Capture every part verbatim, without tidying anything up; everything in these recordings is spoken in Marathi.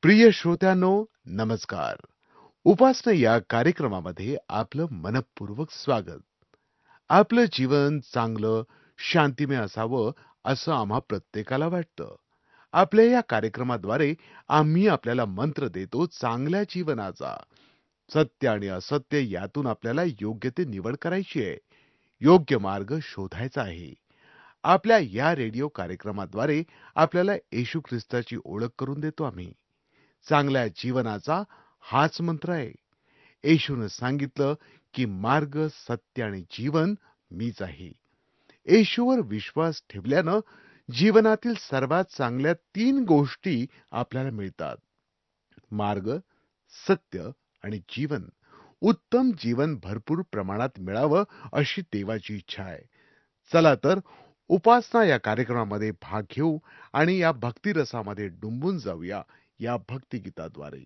प्रिय श्रोत्यांनो, नमस्कार. उपासना या कार्यक्रमामध्ये आपलं मनःपूर्वक स्वागत. आपलं जीवन चांगलं, शांतिमय असावं असं आम्हा प्रत्येकाला वाटतं. आपल्या या कार्यक्रमाद्वारे आम्ही आपल्याला मंत्र देतो चांगल्या जीवनाचा. सत्य आणि असत्य यातून आपल्याला योग्य ते निवड करायची आहे. योग्य मार्ग शोधायचा आहे. आपल्या या रेडिओ कार्यक्रमाद्वारे आपल्याला येशू ख्रिस्ताची ओळख करून देतो आम्ही. चांगल्या जीवनाचा हाच मंत्र आहे. येशूनं सांगितलं की मार्ग, सत्य आणि जीवन मीच आहे. येशूवर विश्वास ठेवल्यानं जीवनातील सर्वात चांगल्या तीन गोष्टी आपल्याला मिळतात: मार्ग, सत्य आणि जीवन. उत्तम जीवन भरपूर प्रमाणात मिळावं अशी देवाची इच्छा आहे. चला तर उपासना या कार्यक्रमामध्ये भाग घेऊ आणि या भक्तिरसामध्ये डुंबून जाऊया या भक्तिगीताद्वारे.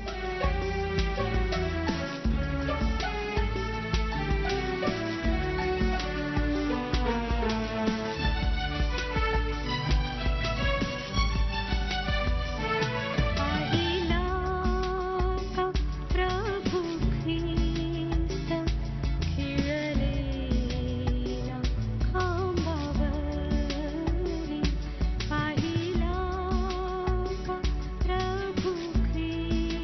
पाहिला का प्रभु ख्रिस्त खिळलेला खांबावरी. पाहिला का प्रभु ख्रिस्त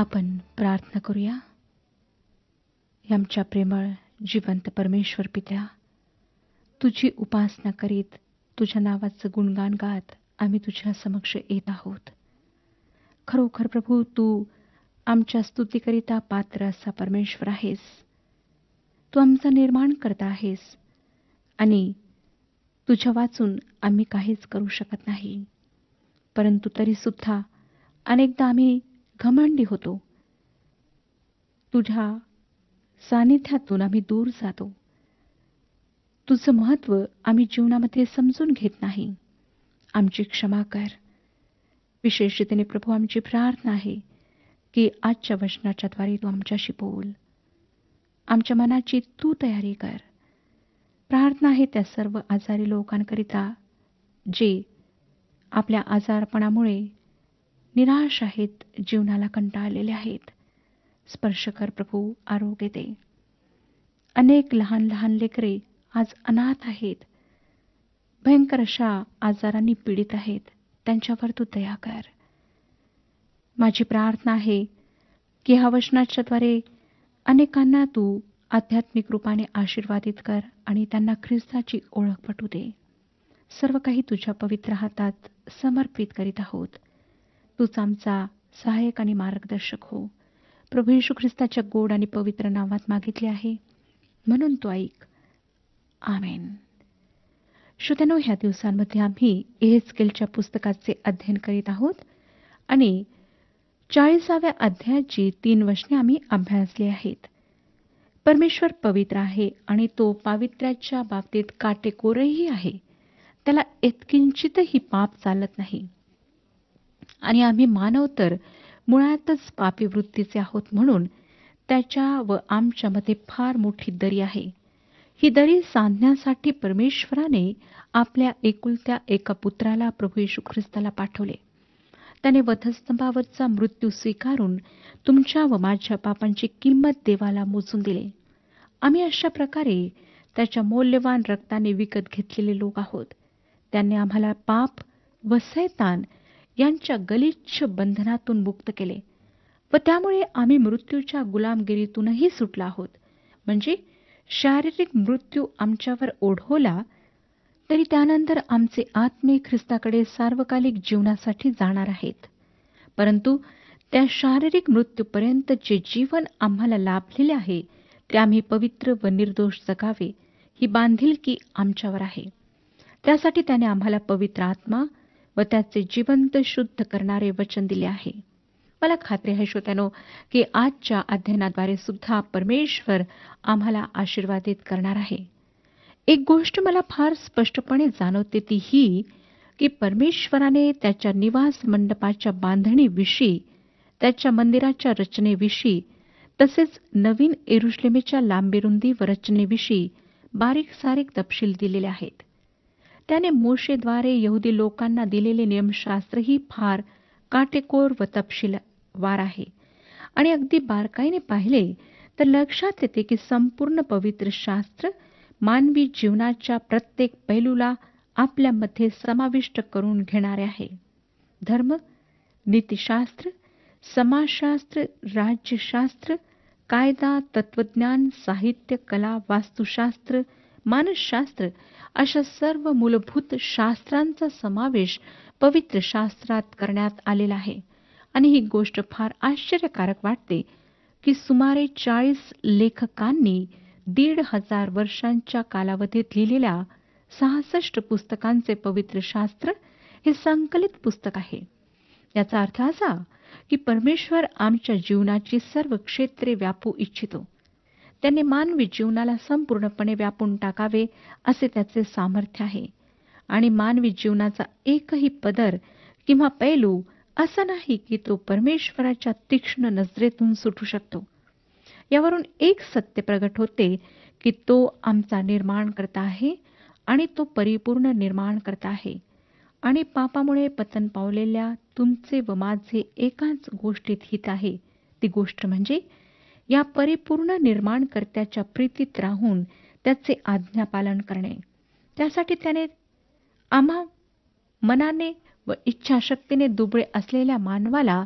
आपण प्रार्थना करूया. हे आमच्या प्रेमळ जिवंत परमेश्वर पित्या, तुझी उपासना करीत तुझ्या नावाचं गुणगान गात आम्ही तुझ्या समक्ष येत आहोत. खरोखर प्रभू, तू आमच्या स्तुतीकरिता पात्र असा परमेश्वर आहेस. तू आमचा निर्माण करता आहेस आणि तुझ्या वाचून आम्ही काहीच करू शकत नाही. परंतु तरी सुद्धा अनेकदा आम्ही घमंडी होतो. तुझ्या सानिध्यातून आम्ही दूर जातो. तुझं महत्त्व आम्ही जीवनामध्ये समजून घेत नाही. आमची क्षमा कर. विशेष रीतीने प्रभू, आमची प्रार्थना आहे की आजच्या वचनाच्या द्वारे तू आमच्याशी बोल. आमच्या मनाची तू तयारी कर. प्रार्थना आहे त्या सर्व आजारी लोकांकरिता जे आपल्या आजारपणामुळे निराश आहेत, जीवनाला कंटाळलेले आहेत. स्पर्श कर प्रभू, आरोग्य दे. अनेक लहान लहान लेकरे आज अनाथ आहेत, भयंकर अशा आजारांनी पीडित आहेत. त्यांच्यावर तू दया कर. माझी प्रार्थना आहे की ह्या वचनाच्याद्वारे अनेकांना तू आध्यात्मिक रूपाने आशीर्वादित कर आणि त्यांना ख्रिस्ताची ओळख पटू दे. सर्व काही तुझ्या पवित्र हातात समर्पित करीत आहोत. तूच आमचा सहाय्यक आणि मार्गदर्शक हो. प्रभू येशू ख्रिस्ताच्या गोड आणि पवित्र नावात मागितले आहे, म्हणून तू ऐक. आमेन. श्रोत्यांनो, ह्या दिवसांमध्ये आम्ही एहेजकेलच्या पुस्तकाचे अध्ययन करीत आहोत आणि चाळीसाव्या अध्यायाची तीन वचने आम्ही अभ्यासली आहेत. परमेश्वर पवित्र आहे आणि तो पावित्र्याच्या बाबतीत काटेकोरही आहे. त्याला यत्किंचितही पाप चालत नाही. आणि आम्ही मानव तर मुळातच पापी वृत्तीचे आहोत, म्हणून त्याच्या व आमच्यामध्ये फार मोठी दरी आहे. ही दरी सांधण्यासाठी परमेश्वराने आपल्या एकुलत्या एका पुत्राला प्रभू येशू ख्रिस्ताला पाठवले. त्याने वधस्तंभावरचा मृत्यू स्वीकारून तुमच्या व माझ्या पापांची किंमत देवाला मोजून दिले. आम्ही अशा प्रकारे त्याच्या मौल्यवान रक्ताने विकत घेतलेले लोक आहोत. त्याने आम्हाला पाप व सैतान यांच्या गलिच्छ बंधनातून मुक्त केले व त्यामुळे आम्ही मृत्यूच्या गुलामगिरीतूनही सुटला आहोत. म्हणजे शारीरिक मृत्यू आमच्यावर ओढवला तरी त्यानंतर आमचे आत्मे ख्रिस्ताकडे सार्वकालिक जीवनासाठी जाणार आहेत. परंतु त्या शारीरिक मृत्यूपर्यंत जे जीवन आम्हाला लाभलेले आहे ते आम्ही पवित्र व निर्दोष जगावे ही बांधिलकी आमच्यावर आहे. त्यासाठी त्याने आम्हाला पवित्र आत्मा व त्याचे जिवंत शुद्ध करणारे वचन दिले आहे. मला खात्री आहे श्रोत्यानो की आजच्या अध्ययनाद्वारे सुद्धा परमेश्वर आम्हाला आशीर्वादित करणार आहे. एक गोष्ट मला फार स्पष्टपणे जाणवते, ती ही की परमेश्वराने त्याच्या निवास मंडपाच्या बांधणीविषयी, त्याच्या मंदिराच्या रचनेविषयी तसेच नवीन यरुशलेमेच्या लांबीरुंदी व रचनेविषयी बारीक सारीक तपशील दिलेले आहेत. त्याने मोशेद्वारे यहुदी लोकांना दिलेले नियमशास्त्रही फार काटेकोर व तपशीलवार आहे. आणि अगदी बारकाईने पाहिले तर लक्षात येते की संपूर्ण पवित्र शास्त्र मानवी जीवनाच्या प्रत्येक पैलूला आपल्यामध्ये समाविष्ट करून घेणारे आहे. धर्म, नीतिशास्त्र, समाजशास्त्र, राज्यशास्त्र, कायदा, तत्वज्ञान, साहित्य, कला, वास्तुशास्त्र, मानसशास्त्र अशा सर्व मूलभूत शास्त्रांचा समावेश पवित्र शास्त्रात करण्यात आलेला आहे. आणि ही गोष्ट फार आश्चर्यकारक वाटते की सुमारे चाळीस लेखकांनी दीड हजार वर्षांच्या कालावधीत लिहिलेल्या सहासष्ट पुस्तकांचे पवित्र शास्त्र हे संकलित पुस्तक आहे. याचा अर्थ असा की परमेश्वर आमच्या जीवनाची सर्व क्षेत्रे व्यापू इच्छितो. त्याने मानवी जीवनाला संपूर्णपणे व्यापून टाकावे असे त्याचे सामर्थ्य आहे. आणि मानवी जीवनाचा एकही पदर किंवा पैलू असा नाही की तो परमेश्वराच्या तीक्ष्ण नजरेतून सुटू शकतो. यावरून एक सत्य प्रगट होते की तो आमचा निर्माण करता आहे आणि तो परिपूर्ण निर्माण करता आहे. आणि पापामुळे पतन पावलेल्या तुमचे व माझे एकाच गोष्टीत हित आहे, ती गोष्ट म्हणजे या परिपूर्ण निर्माणकर्त्याच्या प्रीतीत राहून त्याचे आज्ञापालन करणे. त्यासाठी त्याने आम्हा मनाने व इच्छाशक्तीने दुबळे असलेल्या मानवाला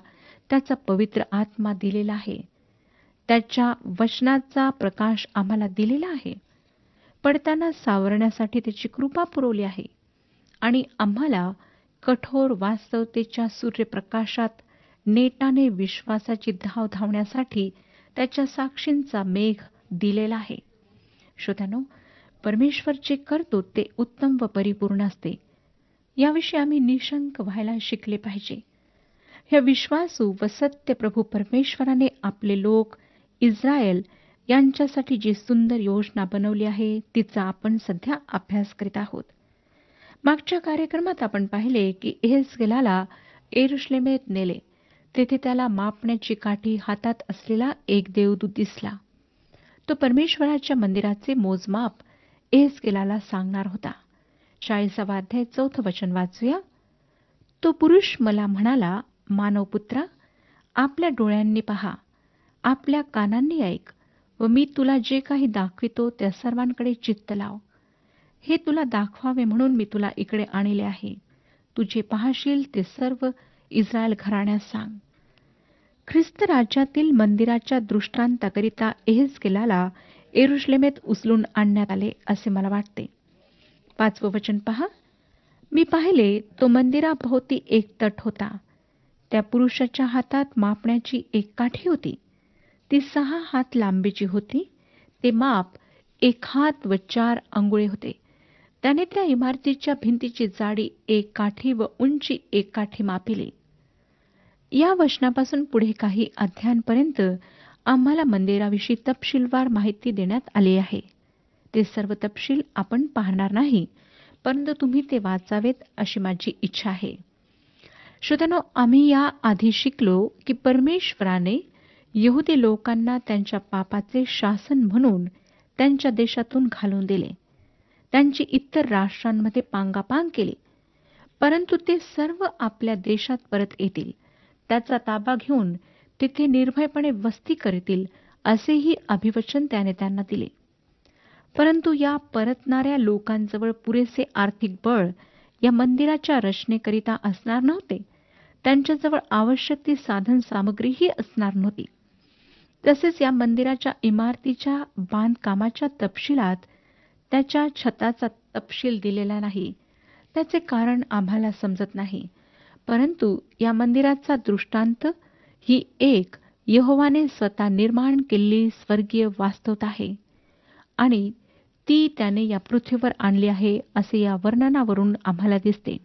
त्याचा पवित्र आत्मा दिलेला आहे. त्याच्या वचनाचा प्रकाश आम्हाला दिलेला आहे. पडताना सावरण्यासाठी त्याची कृपा पुरवली आहे आणि आम्हाला कठोर वास्तवतेच्या सूर्यप्रकाशात नेटाने विश्वासाची धाव धावण्यासाठी त्याच्या साक्षींचा मेघ दिलेला आहे. श्रोत्यानो, परमेश्वर जे करतो ते उत्तम व परिपूर्ण असते. याविषयी आम्ही निशंक व्हायला शिकले पाहिजे. ह्या विश्वासू व सत्य प्रभू परमेश्वराने आपले लोक इस्रायल यांच्यासाठी जी सुंदर योजना बनवली आहे तिचा आपण सध्या अभ्यास करीत आहोत. मागच्या कार्यक्रमात आपण पाहिले की एहेजकेलाला यरुशलेमेत नेले. तेथे त्याला मापण्याची काठी हातात असलेला एक देवदूत दिसला. तो परमेश्वराच्या मंदिराचे मोजमाप एहेजकेलाला सांगणार होता. चाळीसावा अध्याय चौथं वचन वाचूया. तो पुरुष मला म्हणाला, मानवपुत्रा, आपल्या डोळ्यांनी पहा, आपल्या कानांनी ऐक व मी तुला जे काही दाखवितो त्या सर्वांकडे चित्त लाव. हे तुला दाखवावे म्हणून मी तुला इकडे आणले आहे. तू जे पाहशील ते सर्व इस्रायल घराण्यास सांग. ख्रिस्त राज्यातील मंदिराच्या दृष्टांताकरिता एहेजकेलाला यरुशलेमेत उचलून आणण्यात आले असे मला वाटते. पाचवं वचन पहा. मी पाहिले तो मंदिराभोवती एक तट होता. त्या पुरुषाच्या हातात मापण्याची एक काठी होती. ती सहा हात लांबीची होती. ते माप एक हात व चार अंगुळे होते. त्याने त्या इमारतीच्या भिंतीची जाडी एक काठी व उंची एक काठी मापिली. या वचनापासून पुढे काही अध्यायांपर्यंत आम्हाला मंदिराविषयी तपशीलवार माहिती देण्यात आली आहे. ते सर्व तपशील आपण पाहणार नाही, परंतु तुम्ही ते वाचावेत अशी माझी इच्छा आहे. श्रोत्यानो, आम्ही या आधी शिकलो की परमेश्वराने यहुदी लोकांना त्यांच्या पापाचे शासन म्हणून त्यांच्या देशातून घालून दिले. त्यांची इतर राष्ट्रांमध्ये पांगापांग केली, परंतु ते सर्व आपल्या देशात परत येतील, त्याचा ताबा घेऊन तिथे निर्भयपणे वस्ती करतील असेही अभिवचन त्याने त्यांना दिले. परंतु या परतणाऱ्या लोकांजवळ पुरेसे आर्थिक बळ या मंदिराच्या रचनेकरिता असणार नव्हते. त्यांच्याजवळ आवश्यक ती साधन सामग्रीही असणार नव्हती. तसेच या मंदिराच्या इमारतीच्या बांधकामाच्या तपशिलात त्याच्या छताचा तपशील दिलेला नाही. त्याचे कारण आम्हाला समजत नाही, परंतु या मंदिराचा दृष्टांत ही एक यहोवाने स्वतः निर्माण केलेली स्वर्गीय वास्तवता आहे आणि ती त्याने या पृथ्वीवर आणली आहे असे या वर्णनावरून आम्हाला दिसते.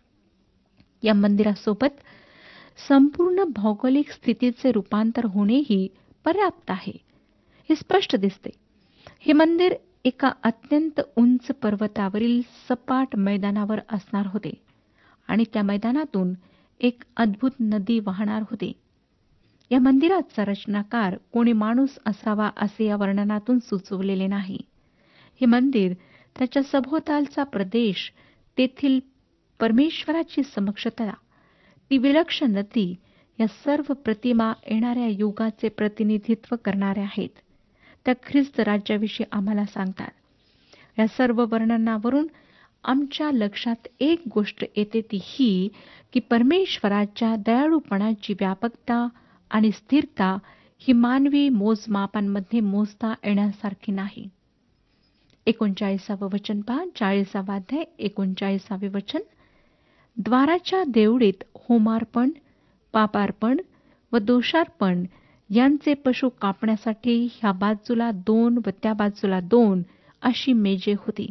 या मंदिरासोबत संपूर्ण भौगोलिक स्थितीचे रूपांतर होणेही पर्याप्त आहे. हे स्पष्ट दिसते. हे मंदिर एका अत्यंत उंच पर्वतावरील सपाट मैदानावर असणार होते आणि त्या मैदानातून एक अद्भुत नदी वाहणार होती. या मंदिराचा रचनाकार कोणी माणूस असावा असे या वर्णनातून सुचवलेले नाही. हे मंदिर, त्याच्या सभोवतालचा प्रदेश, तेथील परमेश्वराची समक्षता, ती विलक्षण नदी, या सर्व प्रतिमा येणाऱ्या युगाचे प्रतिनिधित्व करणाऱ्या आहेत. त्या ख्रिस्त राज्याविषयी आम्हाला सांगतात. या सर्व वर्णनावरून आमच्या लक्षात एक गोष्ट येते, ती ही की परमेश्वराच्या दयाळूपणाची व्यापकता आणि स्थिरता ही मानवी मोजमापांमध्ये मोजता येण्यासारखी नाही. एकोणचाळीसावं वचन पहा. चाळीसावा अध्याय एकोणचाळीसावे वचन. द्वाराच्या देवडीत होमार्पण, पापार्पण व दोषार्पण यांचे पशु कापण्यासाठी ह्या बाजूला दोन व त्या बाजूला दोन अशी मेजे होती.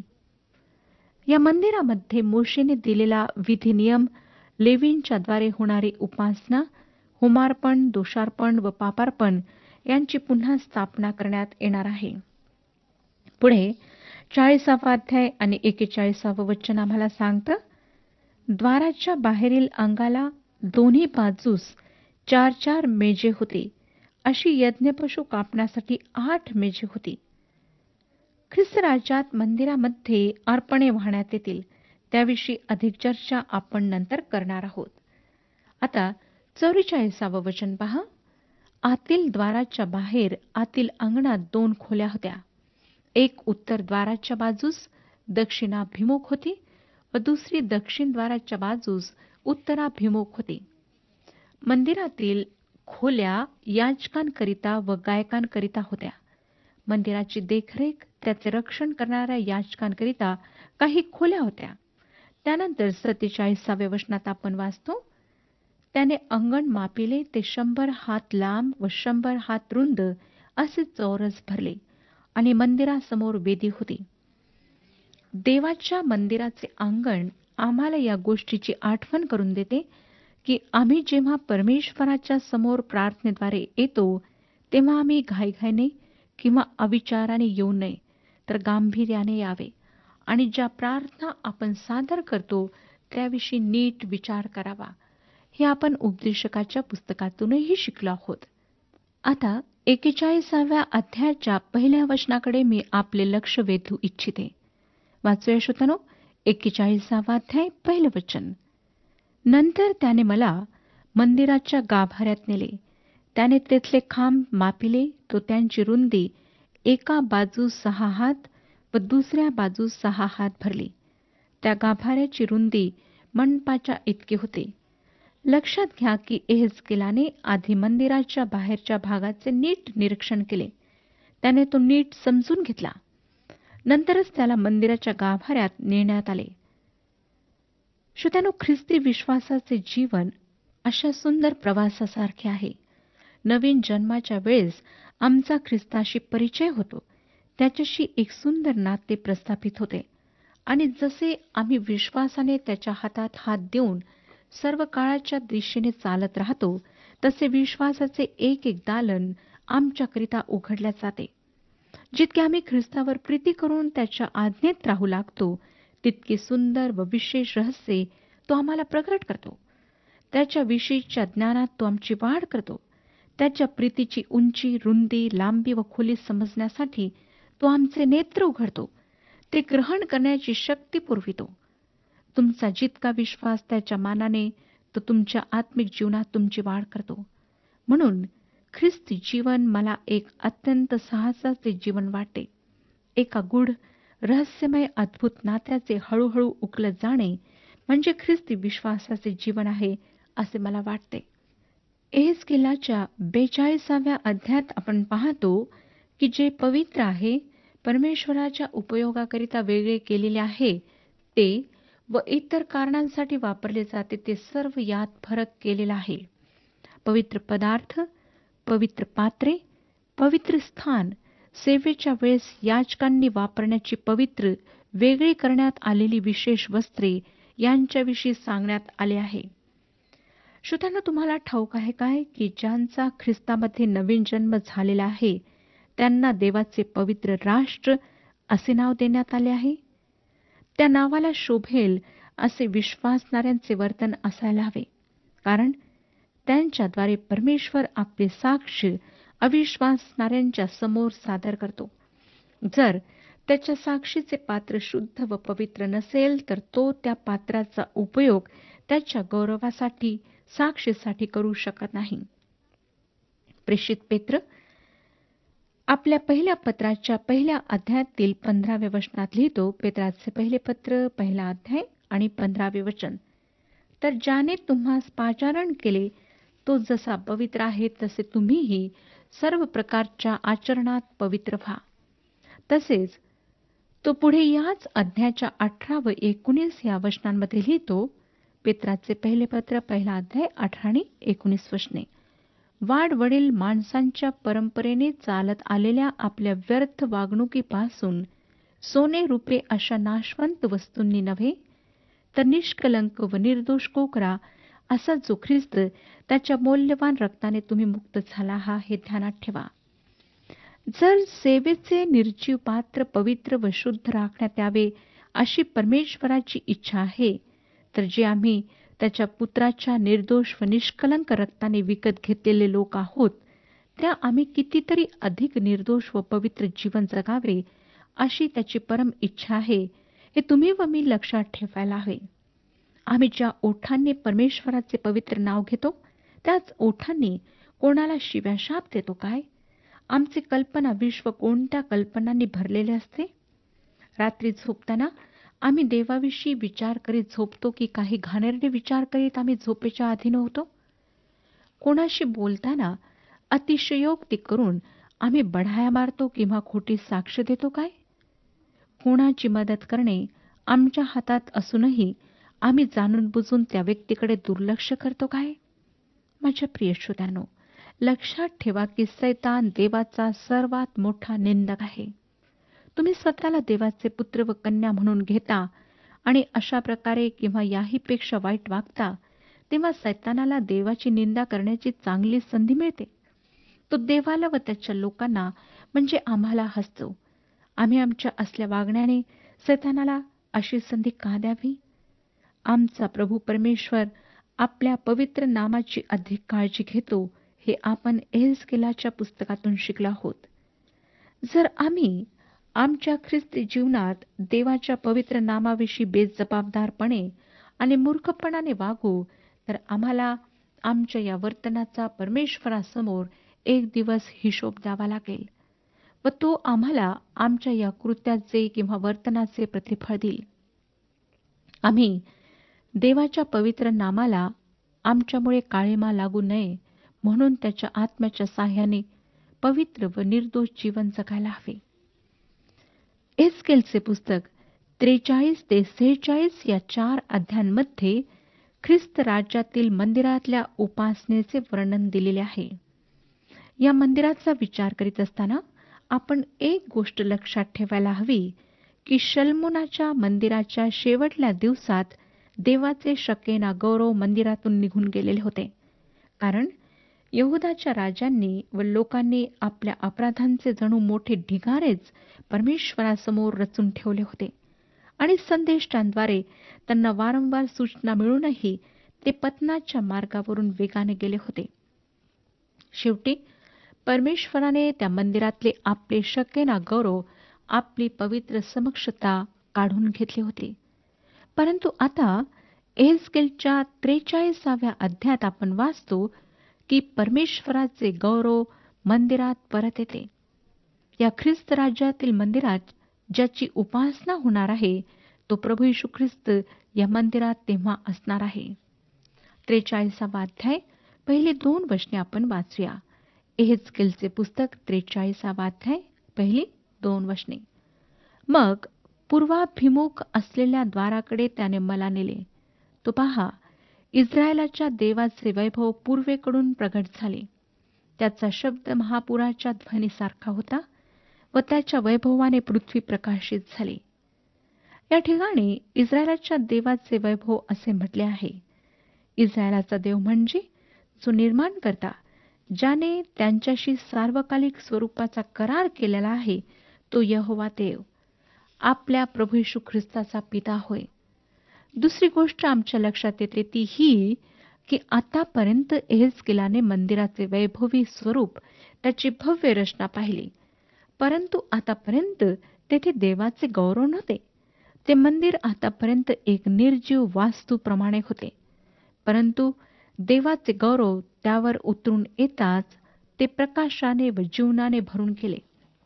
या मंदिरामध्ये मोशेने दिलेला विधिनियम, लेवींच्या द्वारे होणारी उपासना, होमार्पण, दोषार्पण व पापार्पण यांची पुन्हा स्थापना करण्यात येणार आहे. पुढे चाळीसावा अध्याय आणि एकेचाळीसावं वचन आम्हाला सांगतं, द्वाराच्या बाहेरील अंगाला दोन्ही बाजूस चार चार मेजे होती. अशी यज्ञपशु कापण्यासाठी आठ मेजे होती. ख्रिस्त राज्यात मंदिरामध्ये अर्पणे वाहण्यात येतील, त्याविषयी अधिक चर्चा आपण नंतर करणार आहोत. आता चौवेचाळीसावं वचन पहा. आतील द्वाराच्या बाहेर आतील अंगणात दोन खोल्या होत्या. एक उत्तर द्वाराच्या बाजूस दक्षिणाभिमुख होती व दुसरी दक्षिण द्वाराच्या बाजूस उत्तराभिमुख होती. मंदिरातील खोल्या याजकांकरिता व गायकांकरिता होत्या. मंदिराची देखरेख, त्याचे रक्षण करणाऱ्या याजकांकरिता काही खोल्या होत्या. त्यानंतर सत्तेचाळीसाव्या वचनात आपण वाचतो, त्याने अंगण मापिले, ते शंभर हात लांब व शंभर हात रुंद असे चौरस भरले आणि मंदिरासमोर वेदी होती. देवाच्या मंदिराचे अंगण आम्हाला या गोष्टीची आठवण करून देते की आम्ही जेव्हा परमेश्वराच्या समोर प्रार्थनेद्वारे येतो तेव्हा आम्ही घाईघाईने किंवा अविचाराने येऊ नये, तर गांभीर्याने यावे आणि ज्या प्रार्थना आपण सादर करतो त्याविषयी नीट विचार करावा. हे आपण उपदेशकाच्या पुस्तकातूनही शिकलो आहोत. आता एक्केचाळीसाव्या अध्यायाच्या पहिल्या वचनाकडे मी आपले लक्ष वेधू इच्छिते. वाचूया श्रोत्यानो, एक्केचाळीसावा अध्याय पहिलं वचन. नंतर त्याने मला मंदिराच्या गाभाऱ्यात नेले. त्याने तेथले खांब मापिले, तो त्यांची रुंदी एका बाजूस सहा हात व दुसऱ्या बाजूस सहा हात भरली. त्या गाभाऱ्याची रुंदी मंडपाच्या इतकी होते. लक्षात घ्या की एहेजकेलाने आधी मंदिराच्या बाहेरच्या भागाचे नीट निरीक्षण केले. त्याने तो नीट समजून घेतला. नंतरच त्याला मंदिराच्या गाभाऱ्यात नेण्यात आले. श्रोत्यानो, ख्रिस्ती विश्वासाचे जीवन अशा सुंदर प्रवासासारखे आहे. नवीन जन्माच्या वेळेस आमचा ख्रिस्ताशी परिचय होतो. त्याच्याशी एक सुंदर नाते प्रस्थापित होते आणि जसे आम्ही विश्वासाने त्याच्या हातात हात देऊन सर्व काळाच्या दिशेने चालत राहतो, तसे विश्वासाचे एक एक दालन आमच्याकरिता उघडल्या जाते. जितके आम्ही ख्रिस्तावर प्रीती करून त्याच्या आज्ञेत राहू लागतो, तितकी सुंदर व विशेष रहस्ये तो आम्हाला प्रकट करतो. त्याच्या विषयीच्या ज्ञानात तो आमची वाढ करतो. त्याच्या प्रीतीची उंची, रुंदी, लांबी व खोली समजण्यासाठी तो आमचे नेत्र उघडतो. ते ग्रहण करण्याची शक्ती पुरवितो. तुमचा जितका विश्वास त्याच्या मानाने, तो तुमच्या आत्मिक जीवनात तुमची वाढ करतो. म्हणून ख्रिस्ती जीवन मला एक अत्यंत साहसाचे जीवन वाटते. एका गूढ, रहस्यमय, अद्भुत नात्याचे हळूहळू उकलत जाणे म्हणजे ख्रिस्ती विश्वासाचे जीवन आहे असे मला वाटते. एहेजकेलाच्या बेचाळीसाव्या अध्यायात आपण पाहतो की जे पवित्र आहे, परमेश्वराच्या उपयोगाकरिता वेगळे केलेले आहे, ते व इतर कारणांसाठी वापरले जाते ते सर्व यात फरक केलेला आहे. पवित्र पदार्थ, पवित्र पात्रे, पवित्र स्थान, सेवेच्या वेळेस याजकांनी वापरण्याची पवित्र, वेगळी करण्यात आलेली विशेष वस्त्रे यांच्याविषयी सांगण्यात आले आहे. श्रोत्यांनो, तुम्हाला ठाऊक आहे काय की ज्यांचा ख्रिस्तामध्ये नवीन जन्म झालेला आहे त्यांना देवाचे पवित्र राष्ट्र असे नाव देण्यात आले आहे. त्या नावाला शोभेल असे विश्वासणाऱ्यांचे वर्तन असायला हवे, कारण त्यांच्याद्वारे परमेश्वर आपले साक्ष अविश्वासणाऱ्यांच्या समोर सादर करतो. जर त्याच्या साक्षीचे पात्र शुद्ध व पवित्र नसेल तर तो त्या पात्राचा उपयोग त्याच्या गौरवासाठी, साक्षीसाठी करू शकत नाही. प्रेषित पेत्र आपल्या पहिल्या पत्राच्या पहिल्या अध्यायातील पंधराव्या वचनात लिहितो. पेत्राचे पहिले पत्र, पहिला अध्याय आणि पंधरावे वचन. तर ज्याने तुम्हास पाचारण केले तो जसा पवित्र आहे तसे तुम्हीही सर्व प्रकारच्या आचरणात पवित्र व्हा. तसेच तो पुढे याच अध्यायाच्या अठरा व एकोणीस या वचनांमध्ये लिहितो. पेत्राचे पहिले पत्र, पहिला अध्याय, अठरा आणि एकोणीस वचने. वाडवडील माणसांच्या परंपरेने चालत आलेल्या आपल्या व्यर्थ वागणुकीपासून सोने रुपे अशा नाशवंत वस्तूंनी नव्हे, तर निष्कलंक व निर्दोष कोकरा असा जो ख्रिस्त त्याच्या मौल्यवान रक्ताने तुम्ही मुक्त झाला आहात हे ध्यानात ठेवा. जर सेवेचे निर्जीव पात्र पवित्र व शुद्ध राखण्यात यावे अशी परमेश्वराची इच्छा आहे, तर जे आम्ही त्याच्या पुत्राच्या निर्दोष व निष्कलंक रक्ताने विकत घेतलेले लोक आहोत, त्या आम्ही कितीतरी अधिक निर्दोष व पवित्र जीवन जगावे अशी त्याची परम इच्छा आहे, हे तुम्ही व मी लक्षात ठेवायला हवे. आम्ही ज्या ओठांनी परमेश्वराचे पवित्र नाव घेतो, त्याच ओठांनी कोणाला शिव्याशाप देतो काय? आमचे कल्पना विश्व कोणत्या कल्पनांनी भरलेले असते? रात्री झोपताना आम्ही देवाविषयी विचार करीत झोपतो की काही घाणेरडे विचार करीत आम्ही झोपेच्या अधीन होतो? कोणाशी बोलताना अतिशयोक्ती करून आम्ही बढाया मारतो किंवा खोटी साक्ष देतो काय? कोणाची मदत करणे आमच्या हातात असूनही आम्ही जाणून बुजून त्या व्यक्तीकडे दुर्लक्ष करतो काय? माझ्या प्रिय श्रोत्यांनो, लक्षात ठेवा की सैतान देवाचा सर्वात मोठा निंदक आहे. तुम्ही स्वतःला देवाचे पुत्र व कन्या म्हणून घेता आणि अशा प्रकारे किंवा याहीपेक्षा वाईट वागता, तेव्हा सैतानाला देवाची निंदा करण्याची चांगली संधी मिळते. तो देवाला व त्याच्या लोकांना म्हणजे आम्हाला हसतो. आम्ही आमच्या असल्या वागण्याने सैतानाला अशी संधी का द्यावी? आमचा प्रभू परमेश्वर आपल्या पवित्र नामाची अधिक काळजी घेतो, हे आपण एहेजकेलाच्या पुस्तकातून शिकलो आहोत. जर आम्ही आमच्या ख्रिस्ती जीवनात देवाच्या पवित्र नामाविषयी बेजबाबदारपणे आणि मूर्खपणाने वागू, तर आम्हाला आमच्या या वर्तनाचा परमेश्वरासमोर एक दिवस हिशोब द्यावा लागेल व तो आम्हाला आमच्या या कृत्याचे किंवा वर्तनाचे प्रतिफळ देईल. आम्ही देवाच्या पवित्र नामाला आमच्यामुळे काळिमा लागू नये म्हणून त्याच्या आत्म्याच्या साह्याने पवित्र व निर्दोष जीवन जगायला हवे. एहेजकेलचे पुस्तक त्रेचाळीस ते सेहेचाळीस या चार अध्यायांमध्ये ख्रिस्त राज्यातील मंदिरातल्या उपासनेचे वर्णन दिलेले आहे. या मंदिराचा विचार करीत असताना आपण एक गोष्ट लक्षात ठेवायला हवी की शल्मोनाच्या मंदिराच्या शेवटल्या दिवसात देवाचे शकेना गौरव मंदिरातून निघून गेलेले होते, कारण यहुदाच्या राजांनी व लोकांनी आपल्या अपराधांचे जणू मोठे ढिगारेच परमेश्वरासमोर रचून ठेवले होते आणि संदेष्टांद्वारे त्यांना वारंवार सूचना मिळूनही ते पतनाच्या मार्गावरून वेगाने गेले होते. शेवटी परमेश्वराने त्या मंदिरातले आपले शकेना गौरव, आपली पवित्र समक्षता काढून घेतली होती. परंतु आता एहेजकेलच्या त्रेचाळीसाव्या अध्यायात आपण वाचतो की परमेश्वराचे गौरव मंदिरात परत येते. या ख्रिस्त राज्यातील मंदिरात ज्याची उपासना होणार आहे, तो प्रभू येशू ख्रिस्त या मंदिरात तेव्हा असणार आहे. त्रेचाळीसावा अध्याय पहिली दोन वचने आपण वाचूया. एहेजकेलचे पुस्तक त्रेचाळीसावा अध्याय पहिली दोन वचने. मग पूर्वाभिमुख असलेल्या द्वाराकडे त्याने मला नेले. तो पहा, इस्रायलाच्या देवाचे वैभव पूर्वेकडून प्रगट झाले. त्याचा शब्द महापुराच्या ध्वनीसारखा होता व त्याच्या वैभवाने पृथ्वी प्रकाशित झाली. या ठिकाणी इस्रायलाच्या देवाचे वैभव असे म्हटले आहे. इस्रायलाचा देव म्हणजे जो निर्माण करता, ज्याने त्यांच्याशी सार्वकालिक स्वरूपाचा करार केलेला आहे, तो यहोवा देव आपल्या प्रभू येशू ख्रिस्ताचा पिता होय. दुसरी गोष्ट आमच्या लक्षात येते ती ही की आतापर्यंत एहेजकेलाने मंदिराचे वैभवी स्वरूप, त्याची भव्य रचना पाहिली, परंतु आतापर्यंत तेथे देवाचे गौरव नव्हते. ते मंदिर आतापर्यंत एक निर्जीव वास्तूप्रमाणे होते, परंतु देवाचे गौरव त्यावर उतरून येताच ते प्रकाशाने व जीवनाने भरून गेले.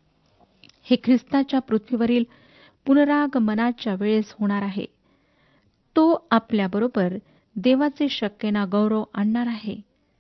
हे ख्रिस्ताच्या पृथ्वीवरील पुनरागमनाच्या वेळेस होणार आहे. तो आपल्याबरोबर देवाचे शकेना गौरव आणणार आहे.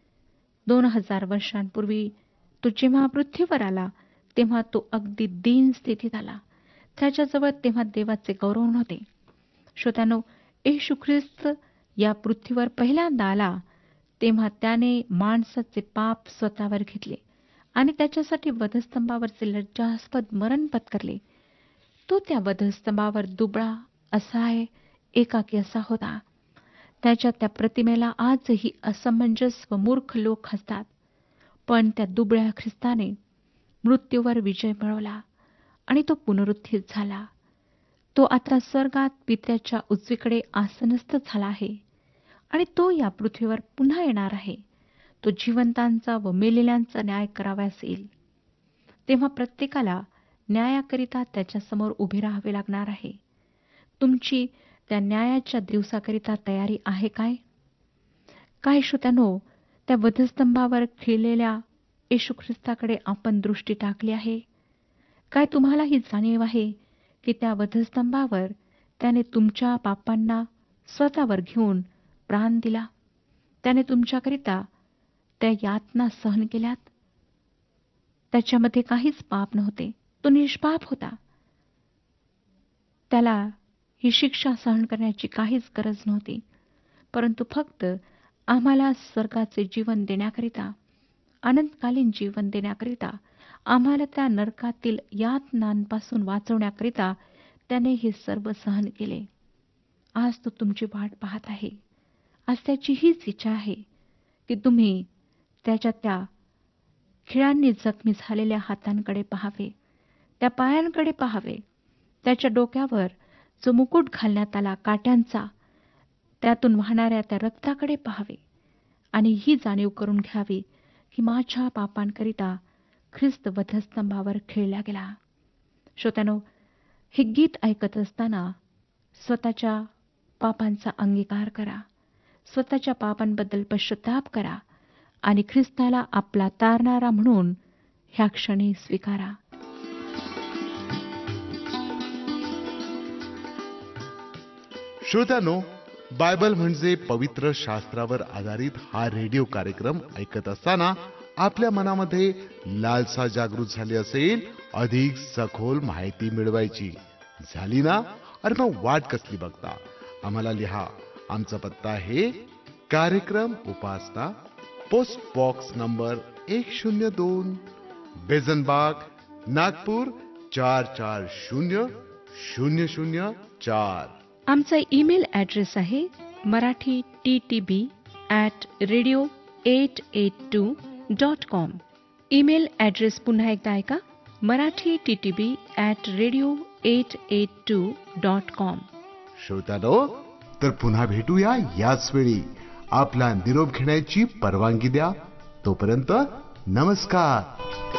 दोन हजार वर्षांपूर्वी तो जेव्हा पृथ्वीवर आला, तेव्हा तो अगदी दीन स्थितीत आला. त्याच्याजवळ तेव्हा देवाचे गौरव नव्हते. श्रोत्यानो, येशू ख्रिस्त या पृथ्वीवर पहिल्यांदा आला, तेव्हा त्याने माणसाचे पाप स्वतःवर घेतले आणि त्याच्यासाठी वधस्तंभावरचे लज्जास्पद मरण पत्करले. तो त्या वधस्तंभावर दुबळा, असहाय, एकाकी असा होता. त्याच्या त्या प्रतिमेला आजही असमंजस व मूर्ख लोक हसतात. पण त्या दुबळ्या ख्रिस्ताने मृत्यूवर विजय मिळवला आणि तो पुनरुत्थित झाला. तो आता स्वर्गात पित्याच्या उजवीकडे आसनस्थ झाला आहे आणि तो या पृथ्वीवर पुन्हा येणार आहे. तो जिवंतांचा व मेलेल्यांचा न्याय करावयास येईल. तेव्हा प्रत्येकाला न्यायाकरिता त्याच्यासमोर उभे राहावे लागणार आहे. तुमची त्या न्यायाच्या दिवसाकरिता तयारी आहे काय? काय श्रोत्यानो, त्या वधस्तंभावर खिळलेल्या येशू ख्रिस्ताकडे आपण दृष्टी टाकली आहे? काय तुम्हाला ही जाणीव आहे की त्या वधस्तंभावर त्याने तुमच्या पापांना स्वतःवर घेऊन प्राण दिला? त्याने तुमच्याकरिता त्या यातना सहन केल्यात? त्याच्यामध्ये काहीच पाप नव्हते. तो निष्पाप होता. त्याला ही शिक्षा सहन करण्याची काहीच गरज नव्हती. परंतु फक्त आम्हाला स्वर्गाचे जीवन देण्याकरिता, अनंतकालीन जीवन देण्याकरिता, आम्हाला त्या नरकातील यातनांपासून वाचवण्याकरिता त्याने हे सर्व सहन केले. आज तो तुमची वाट पाहत आहे. आज त्याची हीच इच्छा आहे की तुम्ही त्याच्या त्या खिळांनी जखमी झालेल्या हातांकडे पाहावे, त्या पायांकडे पाहावे, त्याच्या डोक्यावर जो मुकुट घालण्यात आला काट्यांचा, त्यातून वाहणाऱ्या त्या रक्ताकडे पाहावे आणि ही जाणीव करून घ्यावी की माझ्या पापांकरिता ख्रिस्त वधस्तंभावर खिळला गेला. श्रोत्यानो, हे गीत ऐकत असताना स्वतःच्या पापांचा अंगीकार करा, स्वतःच्या पापांबद्दल पश्चाताप करा आणि ख्रिस्ताला आपला तारणारा म्हणून ह्या क्षणी स्वीकारा. श्रोत्यानो, बायबल म्हणजे पवित्र शास्त्रावर आधारित हा रेडिओ कार्यक्रम ऐकत असताना आपल्या मनामध्ये लालसा जागृत झाली असेल, अधिक सखोल माहिती मिळवायची झाली ना? अरे मग वाट कसली बघता? आम्हाला लिहा. आमचा पत्ता आहे कार्यक्रम उपासना, पोस्ट बॉक्स नंबर एक शून्य दोन, बेझनबाग, नागपूर चार चार शून्य शून्य शून्य चार. आमचा ईमेल ॲड्रेस आहे Marathi T T B at radio eight eight two dot com. Email address पुन्हा एकदा ऐका, Marathi T T B at radio eight eight two dot com. श्रोत्यानो, तर पुन्हा भेटूया याच वेळी. आपला निरोप घेण्याची परवानगी द्या. तोपर्यंत नमस्कार.